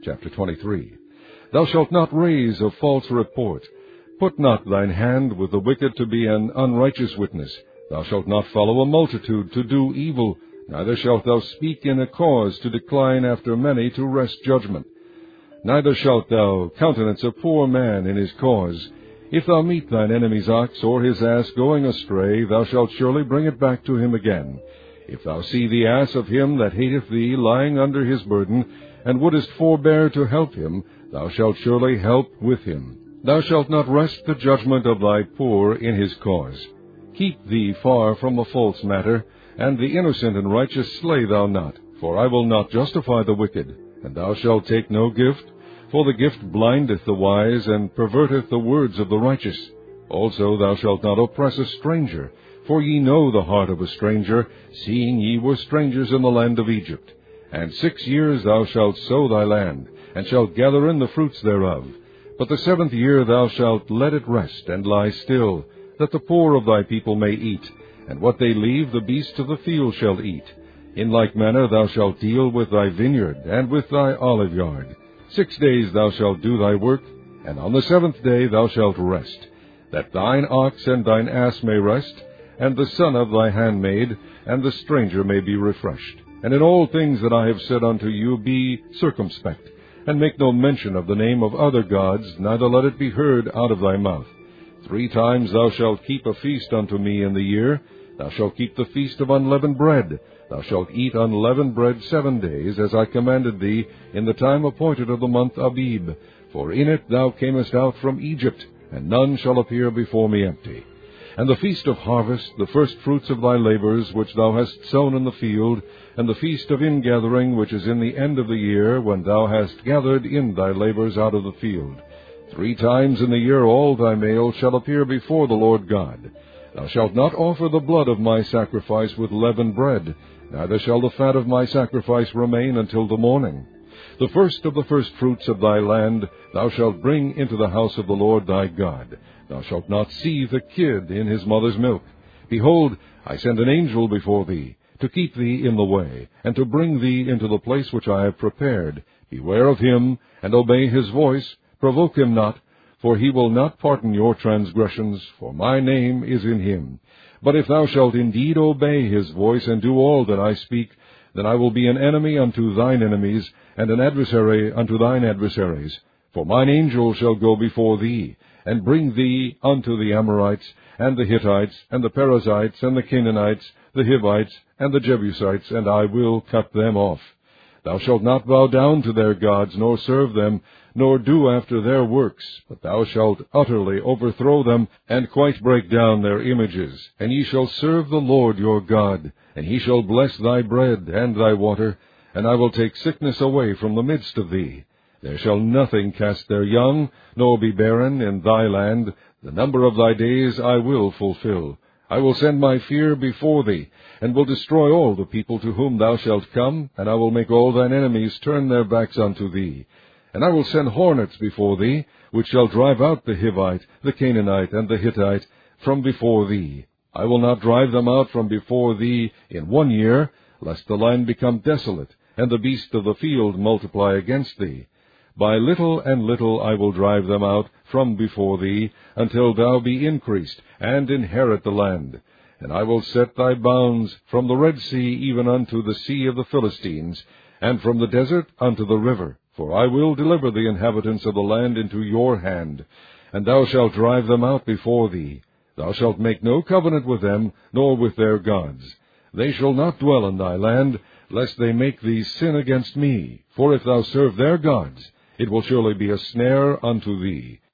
Chapter 23. Thou shalt not raise a false report. Put not thine hand with the wicked to be an unrighteous witness. Thou shalt not follow a multitude to do evil, neither shalt thou speak in a cause to decline after many to wrest judgment. Neither shalt thou countenance a poor man in his cause. If thou meet thine enemy's ox or his ass going astray, thou shalt surely bring it back to him again. If thou see the ass of him that hateth thee lying under his burden, and wouldest forbear to help him, thou shalt surely help with him. Thou shalt not wrest the judgment of thy poor in his cause. Keep thee far from a false matter, and the innocent and righteous slay thou not. For I will not justify the wicked. And thou shalt take no gift, for the gift blindeth the wise, and perverteth the words of the righteous. Also thou shalt not oppress a stranger, for ye know the heart of a stranger, seeing ye were strangers in the land of Egypt. And 6 years thou shalt sow thy land, and shalt gather in the fruits thereof. But the 7th year thou shalt let it rest, and lie still, that the poor of thy people may eat, and what they leave the beasts of the field shall eat. In like manner thou shalt deal with thy vineyard, and with thy olive yard. 6 days thou shalt do thy work, and on the 7th day thou shalt rest, that thine ox and thine ass may rest, and the son of thy handmaid, and the stranger may be refreshed. And in all things that I have said unto you be circumspect, and make no mention of the name of other gods, neither let it be heard out of thy mouth. 3 times thou shalt keep a feast unto me in the year. Thou shalt keep the feast of unleavened bread. Thou shalt eat unleavened bread 7 days, as I commanded thee, in the time appointed of the month Abib. For in it thou camest out from Egypt, and none shall appear before me empty. And the feast of harvest, the first fruits of thy labors, which thou hast sown in the field, and the feast of ingathering, which is in the end of the year, when thou hast gathered in thy labors out of the field. 3 times in the year all thy male shall appear before the Lord God. Thou shalt not offer the blood of my sacrifice with leavened bread, neither shall the fat of my sacrifice remain until the morning. The first of the firstfruits of thy land thou shalt bring into the house of the Lord thy God. Thou shalt not seethe a kid in his mother's milk. Behold, I send an angel before thee, to keep thee in the way, and to bring thee into the place which I have prepared. Beware of him, and obey his voice. Provoke him not, for he will not pardon your transgressions, for my name is in him. But if thou shalt indeed obey his voice, and do all that I speak, then I will be an enemy unto thine enemies, and an adversary unto thine adversaries. For mine angel shall go before thee, and bring thee unto the Amorites, and the Hittites, and the Perizzites, and the Canaanites, the Hivites, and the Jebusites, and I will cut them off. Thou shalt not bow down to their gods, nor serve them, nor do after their works, but thou shalt utterly overthrow them, and quite break down their images. And ye shall serve the Lord your God, and he shall bless thy bread and thy water, and I will take sickness away from the midst of thee. There shall nothing cast their young, nor be barren in thy land. The number of thy days I will fulfill. I will send my fear before thee, and will destroy all the people to whom thou shalt come, and I will make all thine enemies turn their backs unto thee. And I will send hornets before thee, which shall drive out the Hivite, the Canaanite, and the Hittite from before thee. I will not drive them out from before thee in 1 year, lest the land become desolate, and the beasts of the field multiply against thee. By little and little I will drive them out from before thee, until thou be increased, and inherit the land. And I will set thy bounds from the Red Sea even unto the sea of the Philistines, and from the desert unto the river. For I will deliver the inhabitants of the land into your hand, and thou shalt drive them out before thee. Thou shalt make no covenant with them, nor with their gods. They shall not dwell in thy land, lest they make thee sin against me. For if thou serve their gods, it will surely be a snare unto thee.